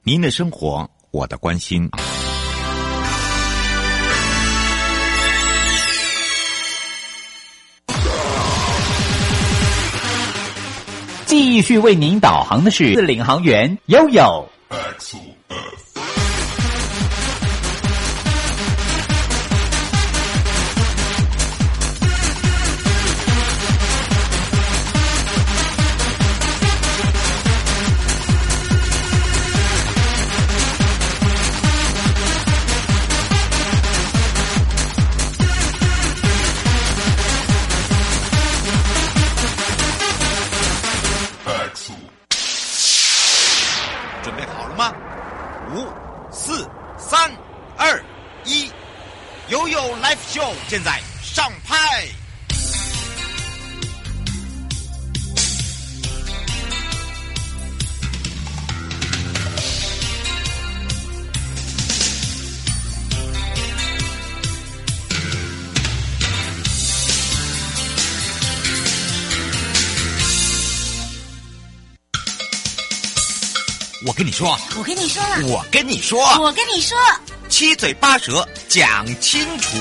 您的生活，我的关心。继续为您导航的是领航员悠悠。 准备好了吗？5、4、3、2、1，悠悠 Live Show 现在上拍。我跟你说， 我跟你说了， 我跟你说， 我跟你说， 七嘴八舌讲清楚。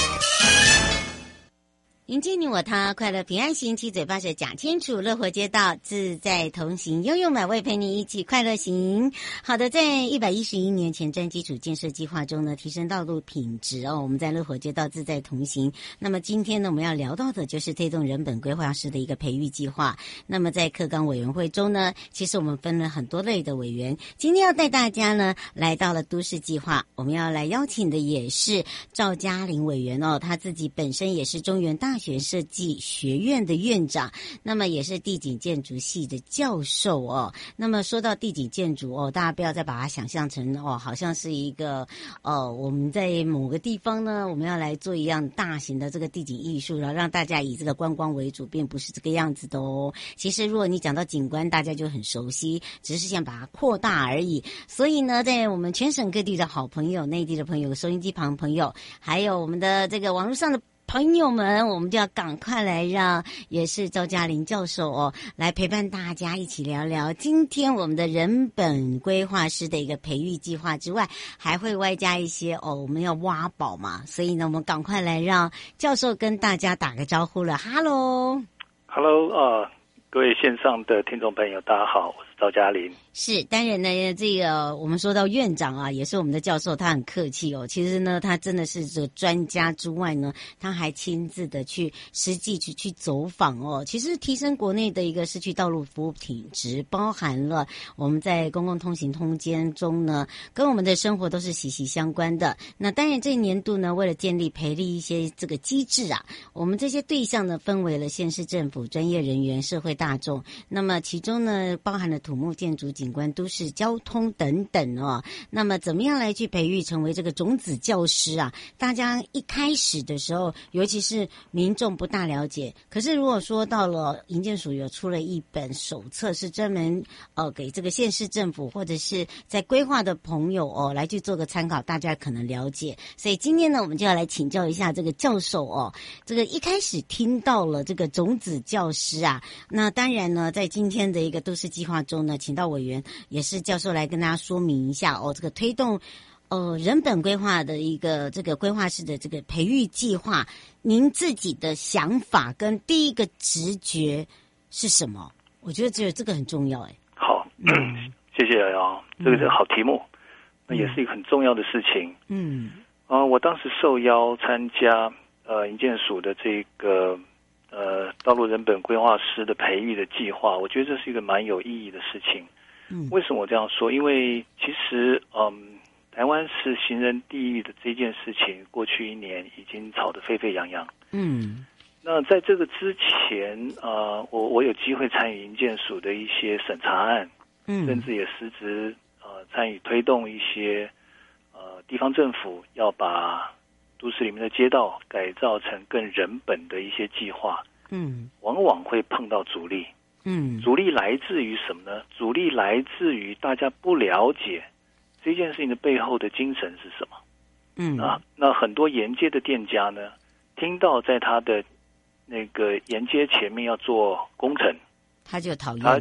迎接你我他，快乐平安行，七嘴八舌讲清楚，乐活街道自在同行，悠悠美味陪你一起快乐行。好的，在111年前瞻基础建设计划中呢，提升道路品质哦，我们在乐活街道自在同行。那么今天呢，我们要聊到的就是推动人本规划师的一个培育计划。那么在课纲委员会中呢，其实我们分了很多类的委员，今天要带大家呢来到了都市计划，我们要来邀请的也是赵嘉玲委员哦，他自己本身也是中原大学设计学院的院长，那么也是地景建筑系的教授哦。那么说到地景建筑哦，大家不要再把它想象成哦，好像是一个我们在某个地方呢，我们要来做一样大型的这个地景艺术，然后让大家以这个观光为主，并不是这个样子的哦。其实如果你讲到景观，大家就很熟悉，只是想把它扩大而已。所以呢，在我们全省各地的好朋友、内地的朋友、收音机旁朋友，还有我们的这个网络上的朋友们，我们就要赶快来让也是赵嘉玲教授哦，来陪伴大家一起聊聊今天我们的人本规划师的一个培育计划之外，还会外加一些我们要挖宝嘛，所以呢，我们赶快来让教授跟大家打个招呼了。Hello， 各位线上的听众朋友，大家好，我是赵嘉玲。 是，当然呢，这个我们说到院长啊，也是我们的教授，他很客气哦。其实呢，他真的是这个专家之外呢，他还亲自的去实际去走访哦。其实提升国内的一个市区道路服务品质，包含了我们在公共通行空间中呢，跟我们的生活都是息息相关的。那当然，这一年度呢，为了建立培力一些这个机制啊，我们这些对象呢，分为了县市政府、专业人员、社会大众。那么其中呢，包含了土木建筑、景观、都市交通等等哦。那么怎么样来去培育成为这个种子教师啊？大家一开始的时候，尤其是民众不大了解。可是如果说到了营建署有出了一本手册，是专门给这个县市政府或者是在规划的朋友哦来去做个参考，大家可能了解。所以今天呢，我们就要来请教一下这个教授哦。这个一开始听到了这个种子教师啊，那当然呢，在今天的一个都市计划中呢，请到委员也是教授来跟大家说明一下哦，这个推动人本规划的一个这个规划师的这个培育计划，您自己的想法跟第一个直觉是什么？我觉得这个很重要哎。 好，谢谢啊，这个是好题目，那也是一个很重要的事情。我当时受邀参加营建署的这个道路人本规划师的培育的计划，我觉得这是一个蛮有意义的事情。为什么我这样说？因为其实台湾是行人地狱的这件事情，过去1年已经吵得沸沸扬扬。那在这个之前我有机会参与营建署的一些审查案，甚至也实质参与推动一些地方政府要把都市里面的街道改造成更人本的一些计划，往往会碰到阻力。阻力来自于什么呢？阻力来自于大家不了解这件事情的背后的精神是什么。那很多沿街的店家呢，听到在他的那个沿街前面要做工程， 他就讨厌， 他就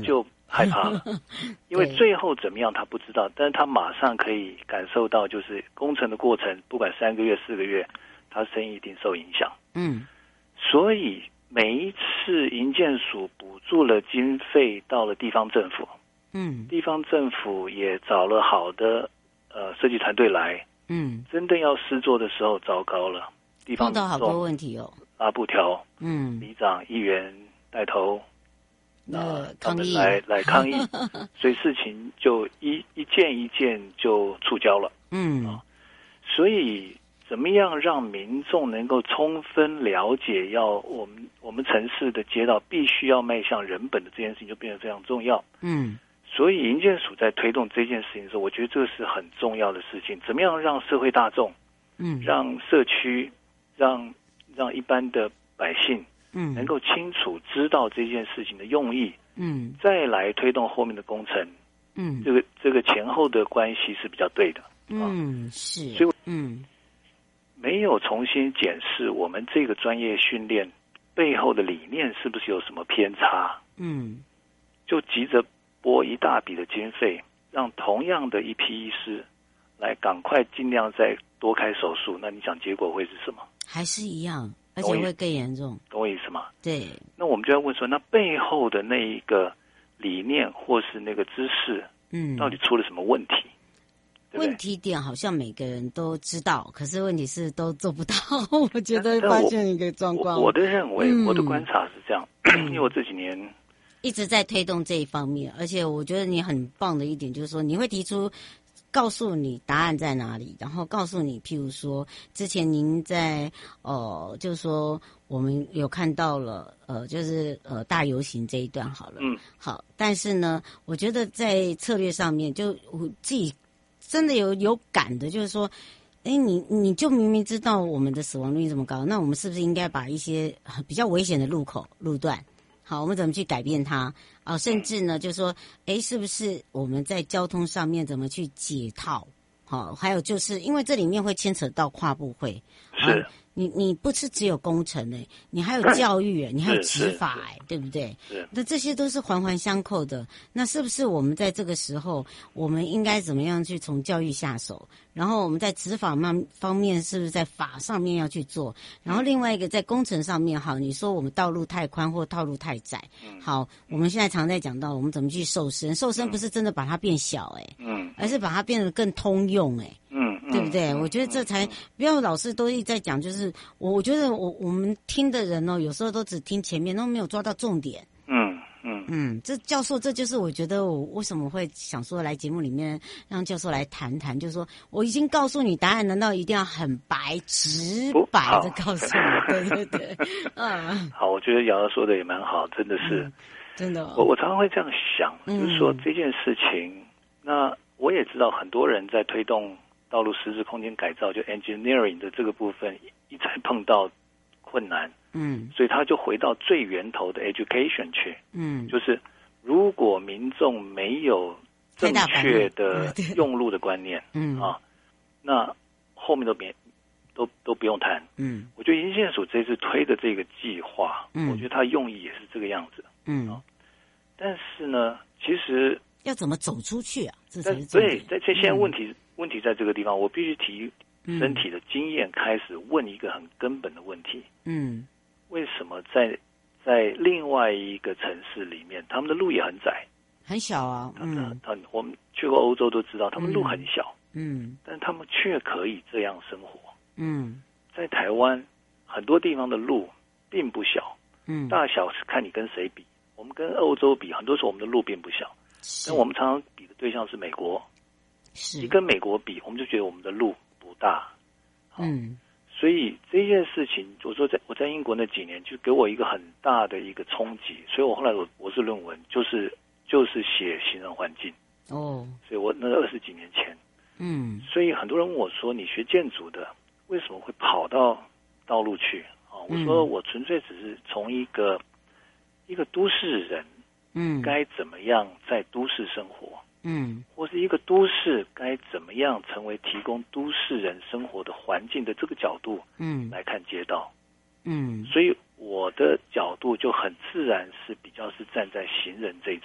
害怕了，因为最后怎么样他不知道，但是他马上可以感受到，就是工程的过程，不管3个月、4个月，他生意一定受影响。所以每一次营建署补助了经费到了地方政府，地方政府也找了好的设计团队来，真的要施作的时候，糟糕了，地方碰到好多问题哦， 拉布条，里长、议员带头， 抗议来抗议，所以事情就一件一件就触礁了。所以怎么样让民众能够充分了解，我们城市的街道必须要迈向人本的这件事情，就变得非常重要。所以营建署在推动这件事情的时候，我觉得这个是很重要的事情。怎么样让社会大众，让社区，让一般的百姓，能够清楚知道这件事情的用意，再来推动后面的工程，这个前后的关系是比较对的。 是， 所以没有重新检视我们这个专业训练背后的理念是不是有什么偏差，就急着拨一大笔的经费，让同样的一批医师来赶快尽量再多开手术，那你想结果会是什么？还是一样，而且会更严重。 懂我意思吗？ 对。 那我们就要问说，那背后的那一个理念或是那个知识，到底出了什么问题？ 问题点好像每个人都知道，可是问题是都做不到。我觉得发现一个状况。我的认为，我的观察是这样，因为我这几年一直在推动这一方面，而且我觉得你很棒的一点就是说，你会提出告诉你答案在哪里，然后告诉你，譬如说之前您在就是说我们有看到了就是大游行这一段好了，好，但是呢，我觉得在策略上面，就我自己真的有感的，就是说，你就明明知道我们的死亡率这么高，那我们是不是应该把一些比较危险的路段，好，我们怎么去改变它啊？甚至呢，就是说，是不是我们在交通上面怎么去解套？好，还有就是因为这里面会牵扯到跨部会， 是。 你不是只有工程你还有教育你还有执法对不对？那这些都是环环相扣的。那是不是我们在这个时候，我们应该怎么样去从教育下手？然后我们在执法方面是不是在法上面要去做？然后另外一个在工程上面，好，你说我们道路太宽或道路太窄，好，我们现在常在讲到我们怎么去瘦身不是真的把它变小而是把它变得更通用对不对？我觉得这才不要老是都一直在讲，就是我觉得我们听的人有时候都只听前面，都没有抓到重点。这教授，这就是我觉得我为什么会想说来节目里面让教授来谈谈，就是说我已经告诉你答案，难道一定要很直白的告诉你？对对对， 好，我觉得瑶瑶说的也蛮好，真的是， 真的。 我常常会这样想，就是说这件事情，那我也知道很多人在推动道路实质空间改造，就 engineering 的这个部分一再碰到困难，所以他就回到最源头的 education 去，就是如果民众没有正确的用路的观念，那后面都不用谈，我觉得营建署这次推的这个计划，我觉得它用意也是这个样子，但是呢，其实要怎么走出去啊？这才是对，在现在问题在这个地方，我必须提身体的经验，开始问一个很根本的问题。为什么在另外一个城市里面，他们的路也很窄， 很小啊？ 我们去过欧洲都知道，他们路很小，但他们却可以这样生活。在台湾很多地方的路并不小，大小是看你跟谁比。我们跟欧洲比，很多时候我们的路并不小，但我们常常比的对象是美国。你跟美国比，我们就觉得我们的路不大。所以这件事情，我说我在英国那几年，就给我一个很大的一个冲击。所以我后来博士论文就是写行人环境。所以我那20几年前，所以很多人问我说，你学建筑的为什么会跑到道路去？我说我纯粹只是从一个都市人，该怎么样在都市生活，或是一个都市该怎么样成为提供都市人生活的环境的这个角度，来看街道，所以我的角度就很自然是比较是站在行人这一侧，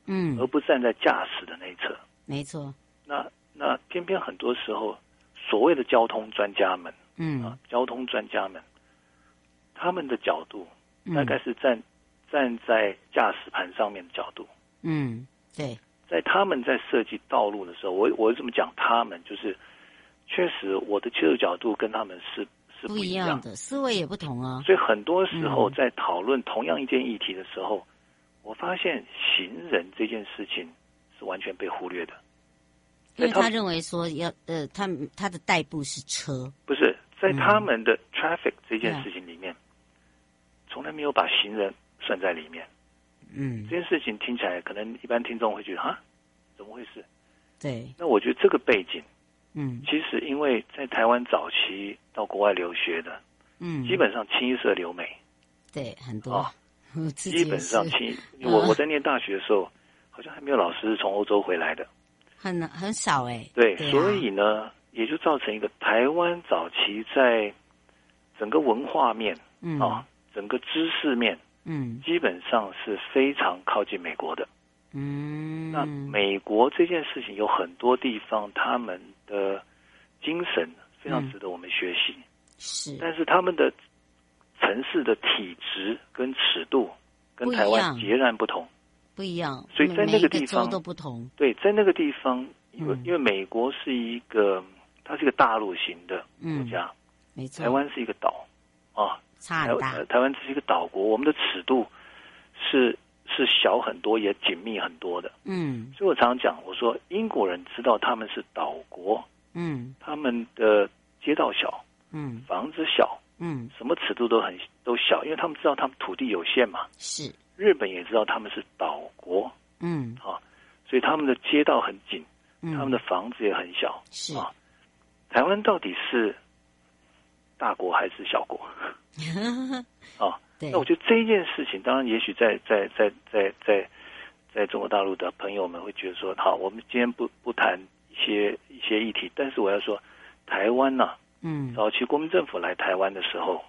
而不站在驾驶的那一侧。 没错。 那偏偏很多时候，所谓的交通专家们，交通专家们，他们的角度大概是站在驾驶盘上面的角度。 对。 在他们在设计道路的时候，我怎么讲？他们就是确实我的切入角度跟他们是不一样的，思维也不同啊。 所以很多时候在讨论同样一件议题的时候，我发现行人这件事情是完全被忽略的。 因为他认为说他的代步是车， 不是在他们的 traffic 这件事情里面，从来没有把行人算在里面。这件事情听起来可能一般听众会觉得怎么回事？对。那我觉得这个背景，其实因为在台湾早期到国外留学的，基本上清一色留美， 对，很多， 基本上我在念大学的时候，好像还没有老师是从欧洲回来的。 很少对，所以呢，也就造成一个台湾早期在整个文化面整个知识面，基本上是非常靠近美国的。那美国这件事情有很多地方，他们的精神非常值得我们学习。 是， 但是他们的城市的体质跟尺度跟台湾截然不同。不一样，所以在那个地方都不同。 对，在那个地方，因为美国是一个，它是一个大陆型的国家， 没错。 台湾是一个岛差很大。 台湾只是一个岛国，我们的尺度是小很多，也紧密很多的。所以我常常讲，我说英国人知道他们是岛国，他们的街道小，房子小，什么尺度都小，因为他们知道他们土地有限嘛。是。日本也知道他们是岛国，所以他们的街道很紧，他们的房子也很小。是台湾到底是大国还是小国？那我觉得这一件事情，当然也许在中国大陆的朋友们会觉得说，好，我们今天不谈一些议题，但是我要说，台湾呢，早期国民政府来台湾的时候，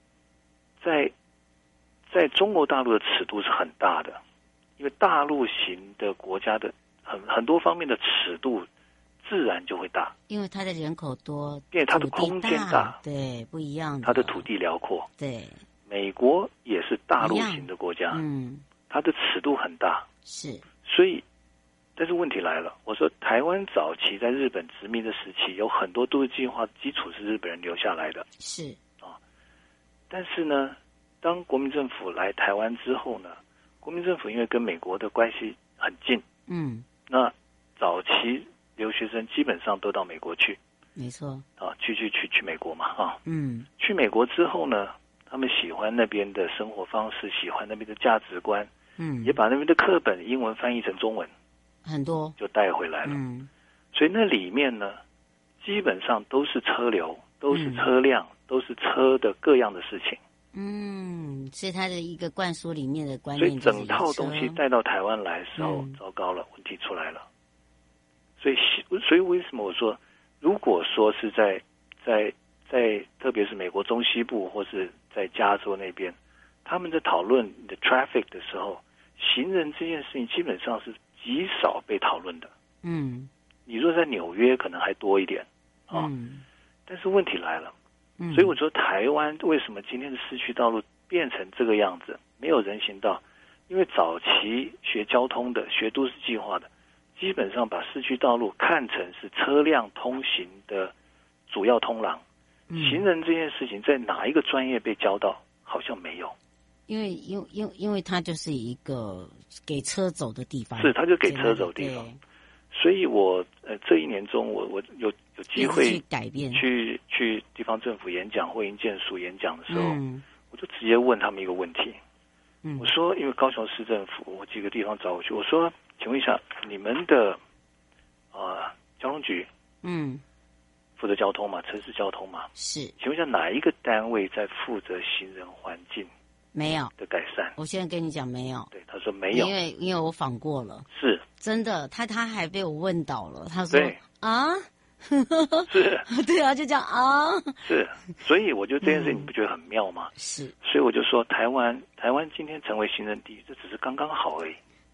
在中国大陆的尺度是很大的，因为大陆型的国家的很多方面的尺度自然就会大，因为它的人口多，因为它的空间大，对，不一样的，它的土地辽阔，对。美国也是大陆型的国家，它的尺度很大，是。所以，但是问题来了，我说台湾早期在日本殖民的时期，有很多都市计划基础是日本人留下来的，是但是呢，当国民政府来台湾之后呢，国民政府因为跟美国的关系很近，那早期留学生基本上都到美国去，没错，去美国嘛，去美国之后呢，他们喜欢那边的生活方式，喜欢那边的价值观，也把那边的课本英文翻译成中文，很多就带回来了，所以那里面呢，基本上都是车流，都是车辆，都是车的各样的事情。是他的一个灌输里面的观念，所以整套东西带到台湾来的时候，糟糕了，问题出来了。所以为什么我说，如果说是在特别是美国中西部或是在加州那边，他们在讨论的 traffic 的时候，行人这件事情基本上是极少被讨论的。你若在纽约可能还多一点但是问题来了。所以我说台湾为什么今天的市区道路变成这个样子，没有人行道？因为早期学交通的、学都市计划的，基本上把市区道路看成是车辆通行的主要通廊。行人这件事情在哪一个专业被教到？好像没有。因为它就是一个给车走的地方，是它就给车走的地方。所以我这一年中我有机会去改变，去地方政府演讲或营建署演讲的时候，我就直接问他们一个问题。我说，因为高雄市政府我几个地方找我去，我说，请问一下，你们的交通局负责交通嘛，城市交通嘛，是，请问一下哪一个单位在负责行人环境？没有的改善，我现在跟你讲没有。对，他说没有，因为我访过了，是真的，他还被我问倒了，他说啊，是，对啊，就这样啊，是，所以我觉得这件事情你不觉得很妙吗？是，所以我就说台湾今天成为行人第一，这只是刚刚好而已。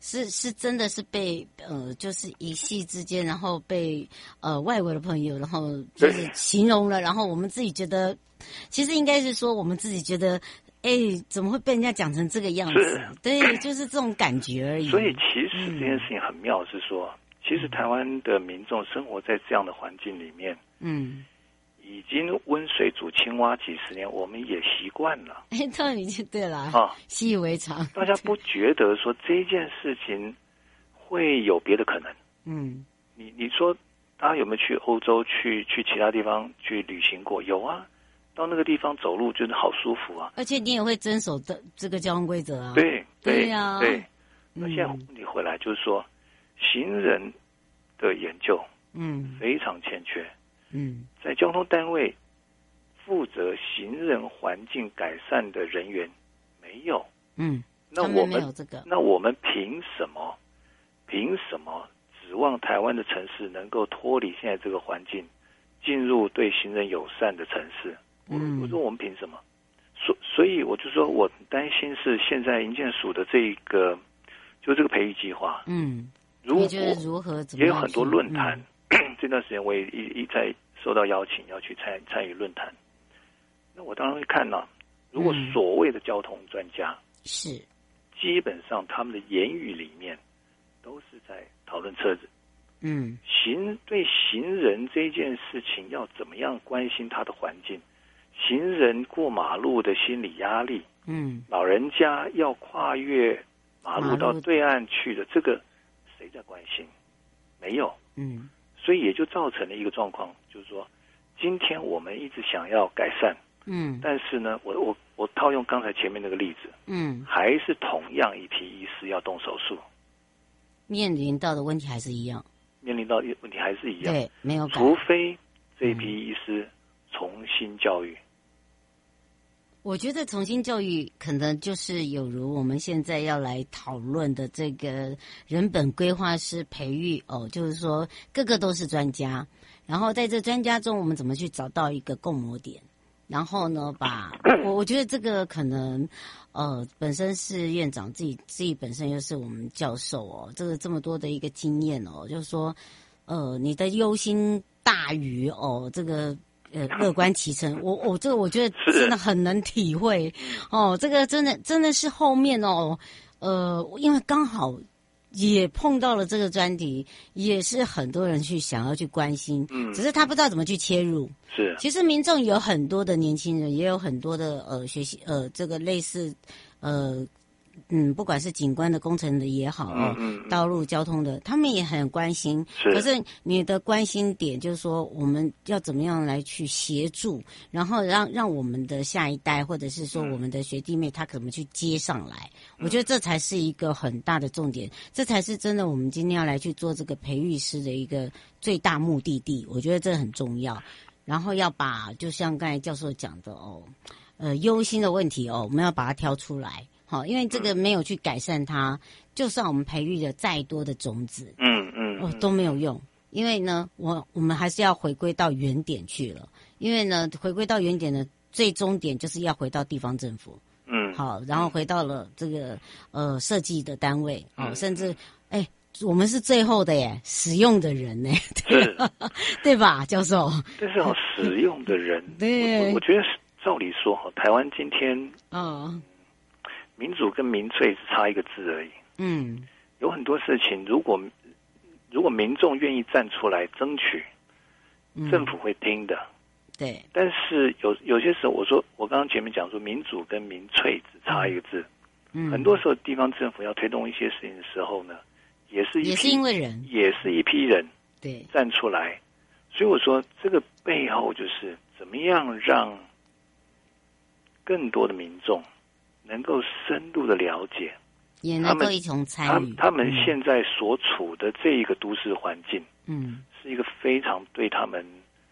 是真的是被就是一夕之间，然后被外国的朋友，然后就是形容了，然后我们自己觉得，其实应该是说我们自己觉得，怎么会被人家讲成这个样子？对，就是这种感觉而已。 所以其实这件事情很妙，是说，其实台湾的民众生活在这样的环境里面，已经温水煮青蛙几十年，我们也习惯了。 当然已经对了习以为常。 大家不觉得说这件事情会有别的可能？你说大家有没有去欧洲、去其他地方去旅行过？有啊，到那个地方走路就是好舒服啊。 而且你也会遵守的这个交通规则啊。 对啊。 对。那现在你回来就是说，行人的研究非常欠缺。在交通单位负责行人环境改善的人员没有。那我们那我们凭什么指望台湾的城市能够脱离现在这个环境，进入对行人友善的城市？我说我们凭什么？所以我就说我担心是现在营建署的这个培育计划。如果也有很多论坛，这段时间我也一再受到邀请要去参与论坛，那我当然会看到，如果所谓的交通专家是基本上他们的言语里面都是在讨论车子，对行人这件事情要怎么样关心他的环境，行人过马路的心理压力，老人家要跨越马路到对岸去的这个谁在关心？没有。所以也就造成了一个状况，就是说，今天我们一直想要改善，但是呢，我套用刚才前面那个例子，还是同样一批医师要动手术， 面临到的问题还是一样， 对， 没有改， 除非这一批医师重新教育。 我觉得重新教育可能就是有如我们现在要来讨论的这个人本规划师培育就是说个个都是专家，然后在这专家中我们怎么去找到一个共谋点，然后呢我觉得这个可能本身是院长自己本身又是我们教授这么多的一个经验就是说你的忧心大于这个乐观其成，这个我觉得真的很能体会这个真的是后面因为刚好也碰到了这个专题，也是很多人想要去关心，只是他不知道怎么去切入。 是， 其实民众有很多的年轻人，也有很多的学习这个类似不管是景观的工程的也好道路交通的，他们也很关心。可是你的关心点就是说，我们要怎么样来去协助，然后让我们的下一代，或者是说我们的学弟妹，他怎么去接上来？我觉得这才是一个很大的重点，这才是真的我们今天要来去做这个培育师的一个最大目的地。我觉得这很重要。然后要把就像刚才教授讲的忧心的问题我们要把它挑出来。因为这个没有去改善它，就算我们培育了再多的种子，都没有用。因为呢，我们还是要回归到原点去了。因为呢，回归到原点的最终点就是要回到地方政府，好，然后回到了这个设计的单位，甚至我们是最后的使用的人对吧，教授？ 这是使用的人，对，我觉得照理说台湾今天民主跟民粹只差一个字而已。有很多事情，如果民众愿意站出来争取，政府会听的。 对。 但是有些时候，我刚刚前面讲说，民主跟民粹只差一个字。很多时候，地方政府要推动一些事情的时候呢，也是因为人，也是一批人对站出来。所以我说，这个背后就是怎么样让更多的民众能够深入的了解， 也能够一同参与他们现在所处的这一个都市环境，是一个非常对他们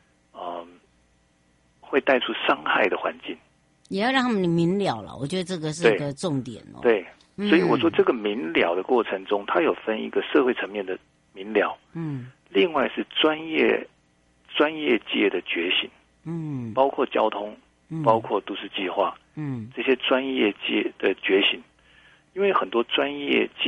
会带出伤害的环境， 也要让他们明了了。我觉得这个是一个重点对，所以我说这个明了的过程中，它有分一个社会层面的明了，另外是专业界的觉醒，包括交通，包括都市计划，这些专业界的觉醒，因为很多专业界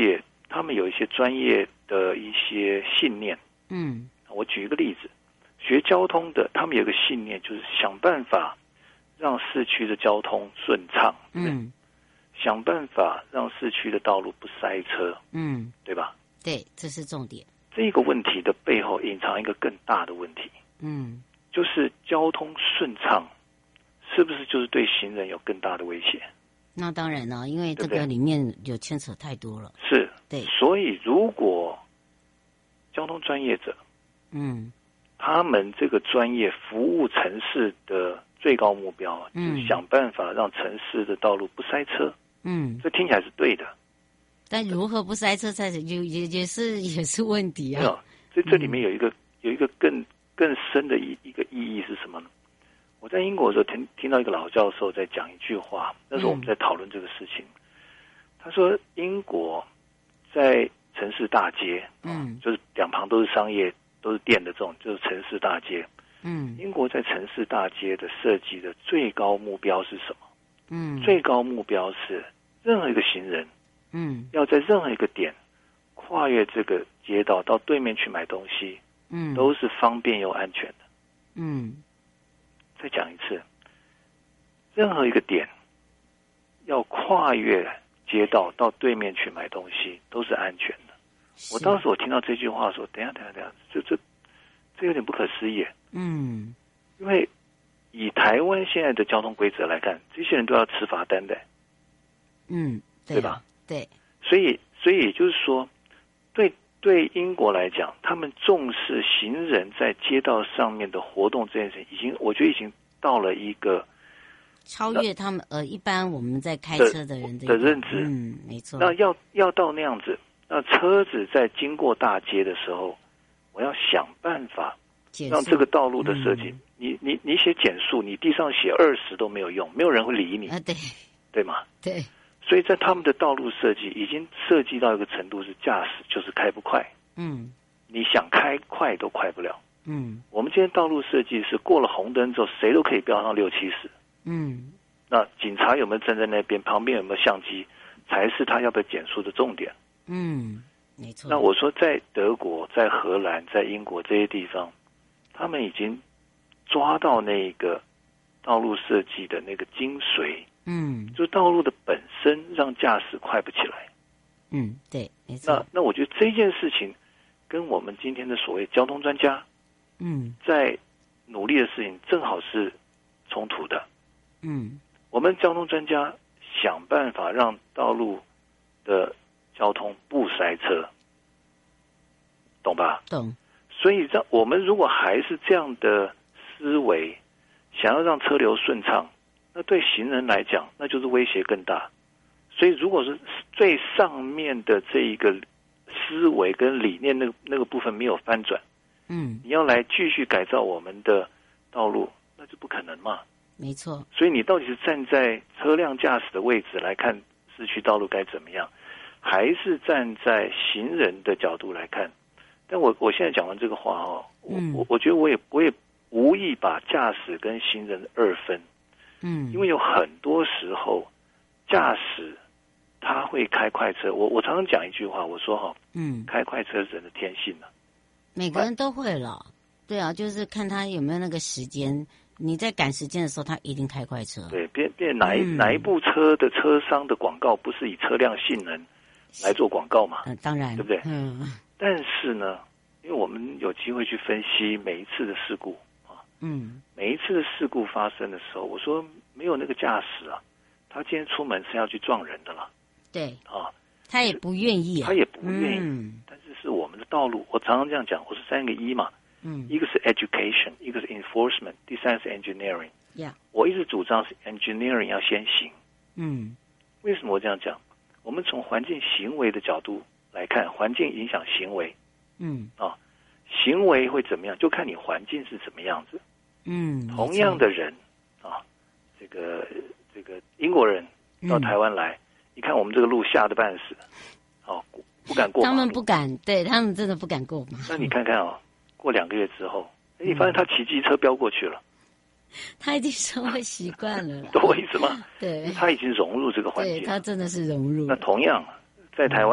他们有一些专业的一些信念。我举一个例子，学交通的，他们有一个信念，就是想办法让市区的交通顺畅，想办法让市区的道路不塞车，对吧？ 对，这是重点。 这个问题的背后隐藏一个更大的问题，就是交通顺畅，是不是就是对行人有更大的威胁？ 那当然了，因为这个里面有牵扯太多了。 是， 对。 所以如果交通专业者，他们这个专业服务城市的最高目标，就是想办法让城市的道路不塞车。这听起来是对的。 但如何不塞车才是也是问题啊。 所以这里面有一个更深的一个意义是什么呢？我在英国的时候听到一个老教授在讲一句话，那时候我们在讨论这个事情。他说英国在城市大街，就是两旁都是商业都是店的这种，就是城市大街。英国在城市大街的设计的最高目标是什么？最高目标是任何一个行人，要在任何一个点跨越这个街道到对面去买东西，都是方便又安全的。再讲一次，任何一个点要跨越街道到对面去买东西都是安全的。我当时我听到这句话说，等一下，这有点不可思议。因为以台湾现在的交通规则来看，这些人都要吃罚单的。对吧？ 对。 所以也就是说，对英国来讲，他们重视行人在街道上面的活动这件事情，我觉得已经到了一个超越他们一般我们在开车的人的认知。 没错。 那要到那样子，那车子在经过大街的时候，我要想办法让这个道路的设计，你写减速，你地上写20都没有用，没有人会理你。对吗？对。所以在他们的道路设计已经设计到一个程度，是驾驶就是开不快。你想开快都快不了。我们今天道路设计是过了红灯之后，谁都可以飙上60-70。那警察有没有站在那边，旁边有没有相机，才是他要不要减速的重点。 没错。 那我说在德国、在荷兰、在英国这些地方，他们已经抓到那个道路设计的那个精髓。就道路的本身让驾驶快不起来。 对，没错。 那我觉得这件事情跟我们今天的所谓交通专家，在努力的事情正好是冲突的。我们交通专家想办法让道路的交通不塞车，懂吧？ 懂。 所以我们如果还是这样的思维，想要让车流顺畅，那对行人来讲，那就是威胁更大。所以如果是最上面的这一个思维跟理念那个部分没有翻转，你要来继续改造我们的道路，那就不可能嘛。 没错。 所以你到底是站在车辆驾驶的位置来看市区道路该怎么样，还是站在行人的角度来看？但我现在讲完这个话我觉得我也无意把驾驶跟行人二分。因为有很多时候驾驶他会开快车，我常常讲一句话，我说开快车是人的天性啊， 每个人都会了。对啊，就是看他有没有那个时间，你在赶时间的时候他一定开快车。 对，变哪一部车的车商的广告不是以车辆性能来做广告嘛？ 当然， 对不对？但是呢，因为我们有机会去分析每一次的事故每一次的事故发生的时候，我说没有那个驾驶啊，他今天出门是要去撞人的了。 对他也不愿意他也不愿意。但是我们的道路，我常常这样讲，我是3个E嘛。一个是 education， 一个是 enforcement， 第3是 engineering。我一直主张是 engineering 要先行。为什么我这样讲？我们从环境行为的角度来看，环境影响行为。行为会怎么样，就看你环境是怎么样子。同样的人这个英国人到台湾来，你看我们这个路下的半死，不敢过马路。 他们不敢，对他们真的不敢过马路。 那你看看过2个月之后，你发现他骑机车飙过去了。 他已经生活习惯了， 懂我意思吗？ 对， 他已经融入这个环境， 对，他真的是融入。 那同样在台湾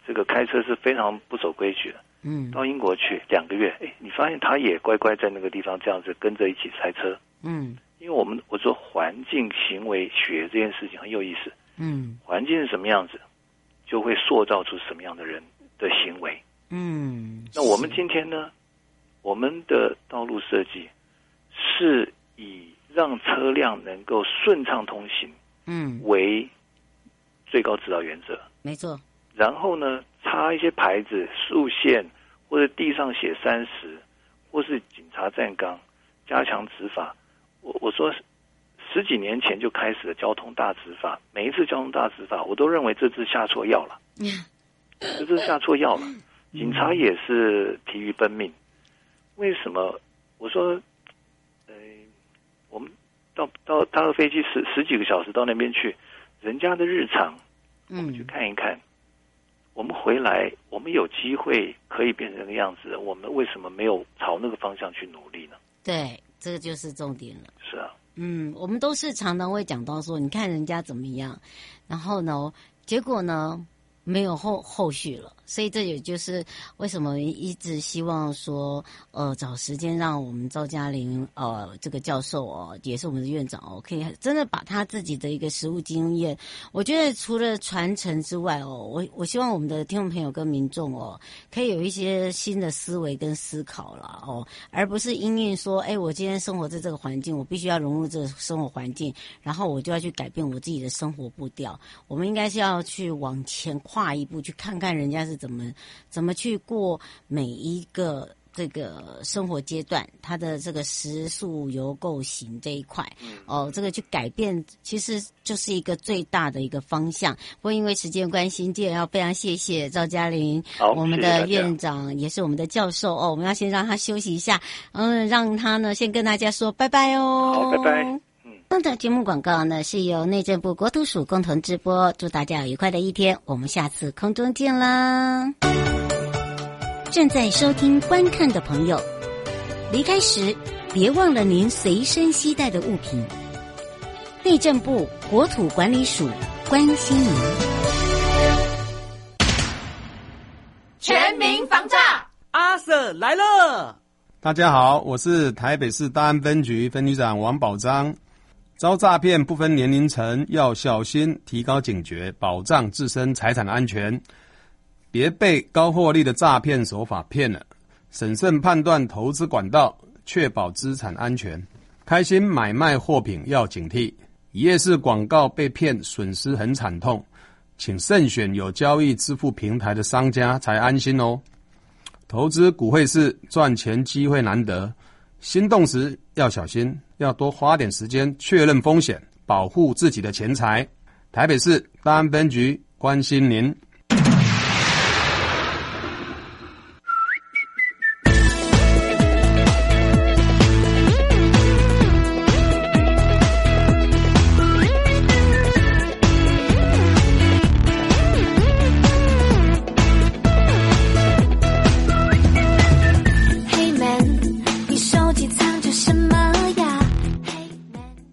这个开车是非常不守规矩的。到英国去2个月，你发现他也乖乖在那个地方这样子跟着一起开车。因为我说环境行为学这件事情很有意思。环境是什么样子，就会塑造出什么样的人的行为。那我们今天呢，我们的道路设计是以让车辆能够顺畅通行，为最高指导原则。 没错。 然后呢，插一些牌子、竖线，或者地上写30，或是警察站岗，加强执法。我说10几年前就开始了交通大执法，每一次交通大执法，我都认为这次下错药了。这次下错药了，警察也是疲于奔命。为什么？我说，我们到搭个飞机十几个小时到那边去，人家的日常，我们去看一看。我们回来，我们有机会可以变成那个样子，我们为什么没有朝那个方向去努力呢？对， 这个就是重点了。 是啊， 我们都是常常会讲到说，你看人家怎么样，然后呢，结果呢没有后续了。所以这也就是为什么一直希望说，找时间让我们赵嘉玲这个教授也是我们的院长可以真的把他自己的一个实务经验，我觉得除了传承之外我希望我们的听众朋友跟民众可以有一些新的思维跟思考了而不是因应说，我今天生活在这个环境，我必须要融入这个生活环境，然后我就要去改变我自己的生活步调。我们应该是要去往前跨一步，去看看人家是怎么去过每一个这个生活阶段，他的这个食宿游购行这一块这个去改变，其实就是一个最大的一个方向。不过因为时间关系，今天要非常谢谢赵嘉玲，我们的院长也是我们的教授我们要先让他休息一下，让他呢先跟大家说拜拜好，拜拜。 今天的节目广告呢是由内政部国土署共同直播，祝大家有愉快的一天，我们下次空中见啦。正在收听观看的朋友，离开时别忘了您随身携带的物品。内政部国土管理署关心您。 全民防诈， 阿 Sir 来了。 大家好，我是台北市大安分局分局长王宝章。遭诈骗不分年龄层，要小心，提高警觉，保障自身财产安全，别被高获利的诈骗手法骗了。审慎判断投资管道，确保资产安全。开心买卖货品要警惕，一页式广告被骗，损失很惨痛，请慎选有交易支付平台的商家才安心哦。投资股汇市赚钱机会难得，心动时要小心，要多花点时间确认风险，保护自己的钱财。台北市大安分局关心您。